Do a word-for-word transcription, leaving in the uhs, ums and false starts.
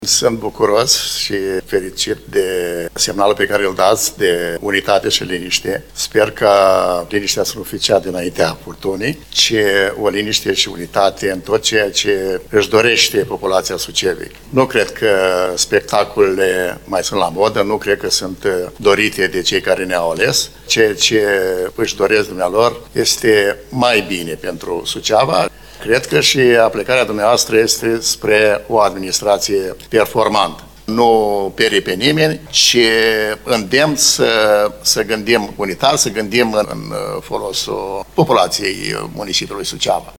Sunt bucuros și fericit de semnalul pe care îl dați de unitate și liniște. Sper ca liniștea să nu fie cea dinaintea furtunii, ci o liniște și unitate în tot ceea ce își dorește populația Suceviei. Nu cred că spectacolele mai sunt la modă, nu cred că sunt dorite de cei care ne-au ales. Ceea ce își doresc dumnealor este mai bine pentru Suceava. Cred că și aplicarea dumneavoastră este spre o administrație performantă. Nu perie pe nimeni, ci îndemn să, să gândim unitar, să gândim în folosul populației municipiului Suceava.